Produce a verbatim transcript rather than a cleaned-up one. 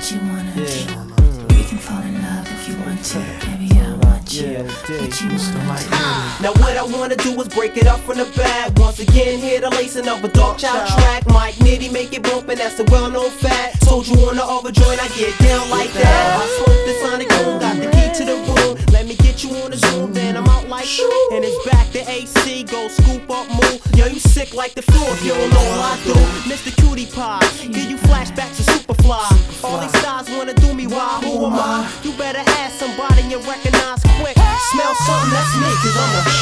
what you wanna do. We can fall in love if you want to. Baby, I want you. What you wanna do. Now what I wanna do is break it up from the back. Once again, hear the lacing of a Dark Child track. Mike Nitty make it bump, and that's the well-known fact. Told you on the other joint, I get down like that. I smoke the Sonic Boom, got the key to the room. Let me get you on the Zoom, then I'm out like and it's back to A C, go scoop up, move. Yo, you sick like the flu if you don't know what I do. Mister Cutie Pie, give you flashbacks to Superfly. All these stars wanna do me wild, who am I? You better have somebody you recognize quick. Smell something, that's me, cause I'm a